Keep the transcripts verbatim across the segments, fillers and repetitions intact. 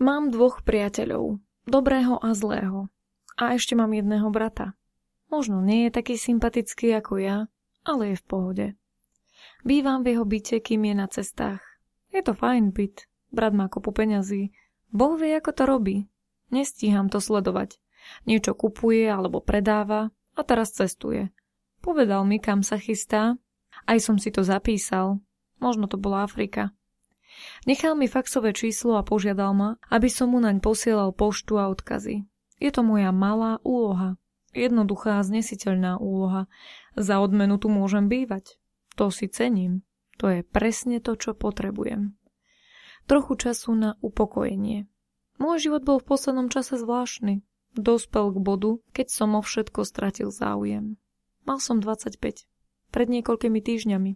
Mám dvoch priateľov, dobrého a zlého. A ešte mám jedného brata. Možno nie je taký sympatický ako ja, ale je v pohode. Bývam v jeho byte, kým je na cestách. Je to fajn byt, brat má kopu peňazí. Boh vie, ako to robí. Nestíham to sledovať. Niečo kupuje alebo predáva a teraz cestuje. Povedal mi, kam sa chystá. Aj som si to zapísal. Možno to bola Afrika. Nechal mi faxové číslo a požiadal ma, aby som mu naň posielal poštu a odkazy. Je to moja malá úloha. Jednoduchá a znesiteľná úloha. Za odmenu tu môžem bývať. To si cením. To je presne to, čo potrebujem. Trochu času na upokojenie. Môj život bol v poslednom čase zvláštny. Dospel k bodu, keď som o všetko stratil záujem. Mal som dvadsaťpäť. Pred niekoľkými týždňami.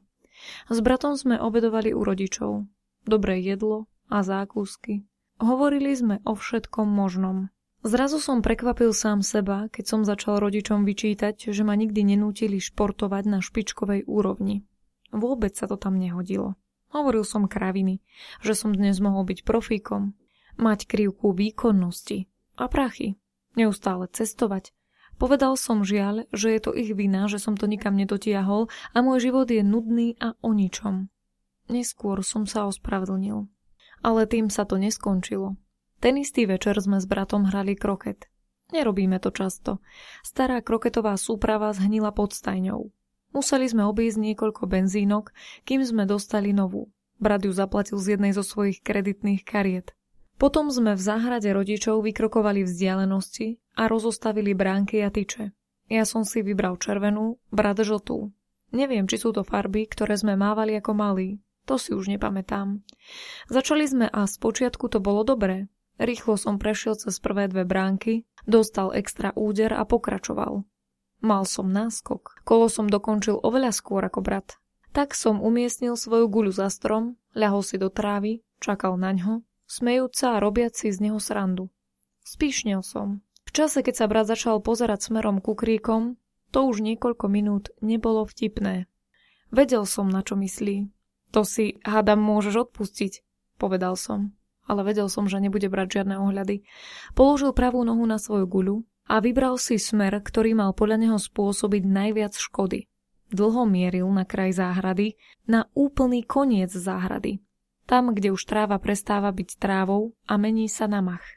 S bratom sme obedovali u rodičov. Dobré jedlo a zákusky. Hovorili sme o všetkom možnom. Zrazu som prekvapil sám seba, keď som začal rodičom vyčítať, že ma nikdy nenútili športovať na špičkovej úrovni. Vôbec sa to tam nehodilo. Hovoril som kraviny, že som dnes mohol byť profíkom, mať krivku výkonnosti a prachy, neustále cestovať. Povedal som žiaľ, že je to ich vina, že som to nikam nedotiahol a môj život je nudný a o ničom. Neskôr som sa ospravedlnil. Ale tým sa to neskončilo. Ten istý večer sme s bratom hrali kroket. Nerobíme to často. Stará kroketová súprava zhnila pod stajňou. Museli sme obísť niekoľko benzínok, kým sme dostali novú. Brat ju zaplatil z jednej zo svojich kreditných kariet. Potom sme v záhrade rodičov vykrokovali vzdialenosti a rozostavili bránky a tyče. Ja som si vybral červenú, brat žltú. Neviem, či sú to farby, ktoré sme mávali ako malí. To si už nepamätám. Začali sme a spočiatku to bolo dobré. Rýchlo som prešiel cez prvé dve bránky, dostal extra úder a pokračoval. Mal som náskok. Kolo som dokončil oveľa skôr ako brat. Tak som umiestnil svoju guľu za strom, ľahol si do trávy, čakal naňho, smejúc sa a robiac si z neho srandu. Spíšnil som. V čase, keď sa brat začal pozerať smerom ku kríkom, to už niekoľko minút nebolo vtipné. Vedel som, na čo myslí. To si, hádam, môžeš odpustiť, povedal som. Ale vedel som, že nebude brať žiadne ohľady. Položil pravú nohu na svoju guľu a vybral si smer, ktorý mal podľa neho spôsobiť najviac škody. Dlho mieril na kraj záhrady, na úplný koniec záhrady. Tam, kde už tráva prestáva byť trávou a mení sa na mach.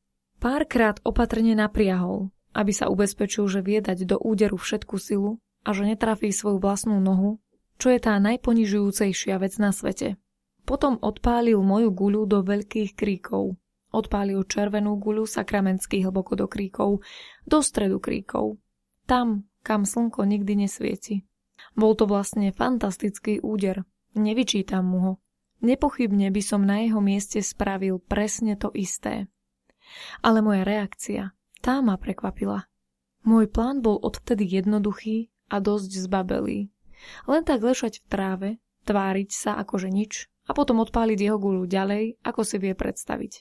Párkrát opatrne napriahol, aby sa ubezpečil, že vie dať do úderu všetku silu a že netrafí svoju vlastnú nohu, čo je tá najponižujúcejšia vec na svete. Potom odpálil moju guľu do veľkých kríkov. Odpálil červenú guľu sakramentsky hlboko do kríkov, do stredu kríkov. Tam, kam slnko nikdy nesvieti. Bol to vlastne fantastický úder. Nevyčítam mu ho. Nepochybne by som na jeho mieste spravil presne to isté. Ale moja reakcia, tá ma prekvapila. Môj plán bol odvtedy jednoduchý a dosť zbabelý. Len tak ležať v tráve, tváriť sa akože nič a potom odpáliť jeho guľu ďalej, ako si vie predstaviť.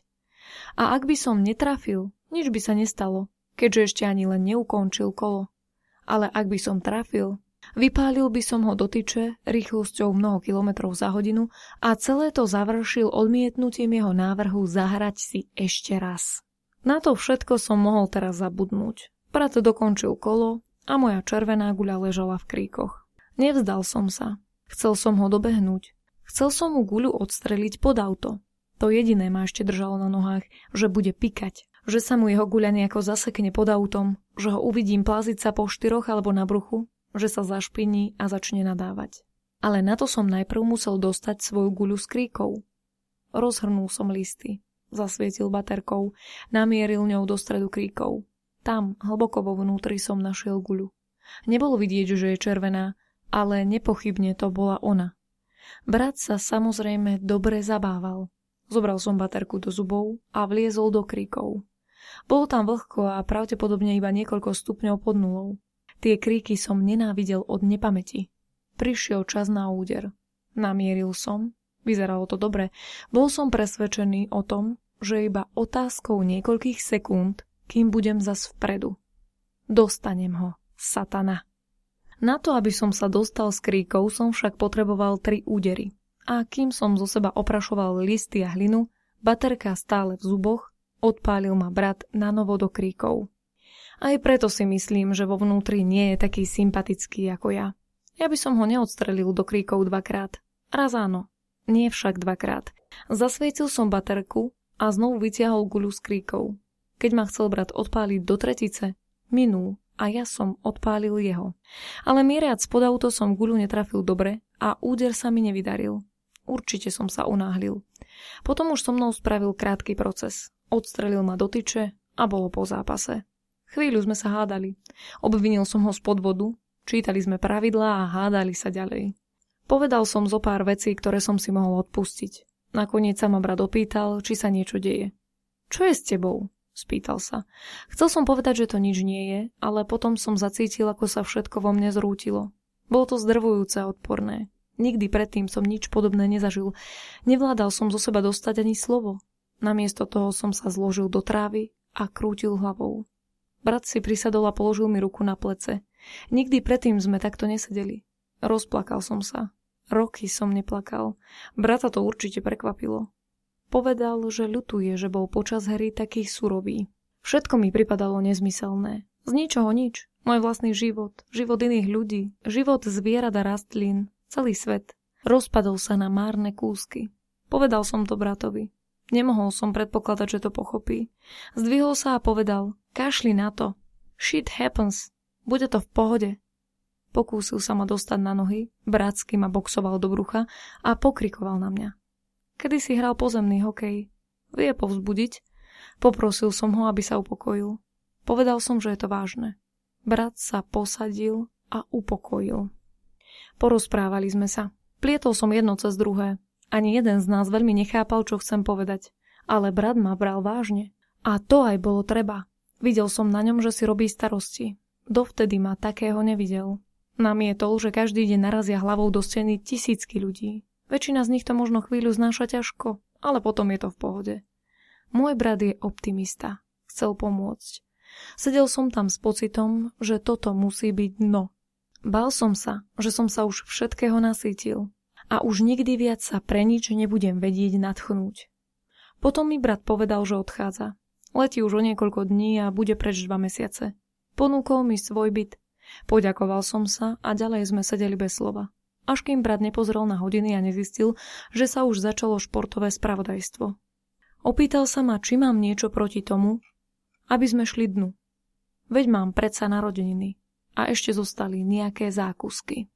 A ak by som netrafil, nič by sa nestalo, keďže ešte ani len neukončil kolo. Ale ak by som trafil, vypálil by som ho do tyče rýchlosťou mnoho kilometrov za hodinu a celé to završil odmietnutím jeho návrhu zahrať si ešte raz. Na to všetko som mohol teraz zabudnúť. Brat dokončil kolo a moja červená guľa ležala v kríkoch. Nevzdal som sa. Chcel som ho dobehnúť. Chcel som mu guľu odstreliť pod auto. To jediné ma ešte držalo na nohách, že bude pikať, že sa mu jeho guľa nejako zasekne pod autom, že ho uvidím pláziť sa po štyroch alebo na bruchu, že sa zašpiní a začne nadávať. Ale na to som najprv musel dostať svoju guľu z kríkov. Rozhrnul som listy, zasvietil baterkou, namieril ňou do stredu kríkov. Tam, hlboko vo vnútri som našiel guľu. Nebolo vidieť, že je červená, ale nepochybne to bola ona. Brat sa samozrejme dobre zabával. Zobral som baterku do zubov a vliezol do kríkov. Bolo tam vlhko a pravdepodobne iba niekoľko stupňov pod nulou. Tie kríky som nenávidel od nepamäti. Prišiel čas na úder. Namieril som. Vyzeralo to dobre. Bol som presvedčený o tom, že iba otázkou niekoľkých sekúnd, kým budem zas vpredu. Dostanem ho, satana. Na to, aby som sa dostal z kríkov, som však potreboval tri údery. A kým som zo seba oprašoval listy a hlinu, baterka stále v zuboch, odpálil ma brat na novo do kríkov. Aj preto si myslím, že vo vnútri nie je taký sympatický ako ja. Ja by som ho neodstrelil do kríkov dvakrát. Raz áno, nie však dvakrát. Zasvietil som baterku a znovu vytiahol guľu z kríkov. Keď ma chcel brat odpáliť do tretice, minul a ja som odpálil jeho. Ale mieriac pod auto som guľu netrafil dobre a úder sa mi nevydaril. Určite som sa unáhlil. Potom už so mnou spravil krátky proces. Odstrelil ma do tyče a bolo po zápase. Chvíľu sme sa hádali. Obvinil som ho z podvodu, čítali sme pravidlá a hádali sa ďalej. Povedal som zo pár vecí, ktoré som si mohol odpustiť. Nakoniec sa ma brat opýtal, či sa niečo deje. Čo je s tebou? Spýtal sa. Chcel som povedať, že to nič nie je, ale potom som zacítil, ako sa všetko vo mne zrútilo. Bolo to zdrvujúce a odporné. Nikdy predtým som nič podobné nezažil. Nevládal som zo seba dostať ani slovo. Namiesto toho som sa zložil do trávy a krútil hlavou. Brat si prisadol a položil mi ruku na plece. Nikdy predtým sme takto nesedeli. Rozplakal som sa. Roky som neplakal. Brata to určite prekvapilo. Povedal, že ľutuje, že bol počas hry taký surový. Všetko mi pripadalo nezmyselné. Z ničoho nič. Môj vlastný život, život iných ľudí, život zvierat a rastlín, celý svet. Rozpadol sa na márne kúsky. Povedal som to bratovi. Nemohol som predpokladať, že to pochopí. Zdvihol sa a povedal, kašli na to. Shit happens. Bude to v pohode. Pokúsil sa ma dostať na nohy, bratsky ma boxoval do brucha a pokrikoval na mňa. Kedy si hral pozemný hokej? Vie povzbudiť? Poprosil som ho, aby sa upokojil. Povedal som, že je to vážne. Brat sa posadil a upokojil. Porozprávali sme sa. Plietol som jedno cez druhé. Ani jeden z nás veľmi nechápal, čo chcem povedať. Ale brat ma bral vážne. A to aj bolo treba. Videl som na ňom, že si robí starosti. Dovtedy ma takého nevidel. Namietol, že každý deň narazia hlavou do steny tisícky ľudí. Väčšina z nich to možno chvíľu znáša ťažko, ale potom je to v pohode. Môj brat je optimista. Chcel pomôcť. Sedel som tam s pocitom, že toto musí byť dno. Bál som sa, že som sa už všetkého nasýtil. A už nikdy viac sa pre nič nebudem vedieť nadchnúť. Potom mi brat povedal, že odchádza. Letí už o niekoľko dní a bude preč dva mesiace. Ponúkol mi svoj byt. Poďakoval som sa a ďalej sme sedeli bez slova. Až kým brat nepozrel na hodiny a nezistil, že sa už začalo športové spravodajstvo. Opýtal sa ma, či mám niečo proti tomu, aby sme šli dnu. Veď mám predsa narodeniny a ešte zostali nejaké zákusky.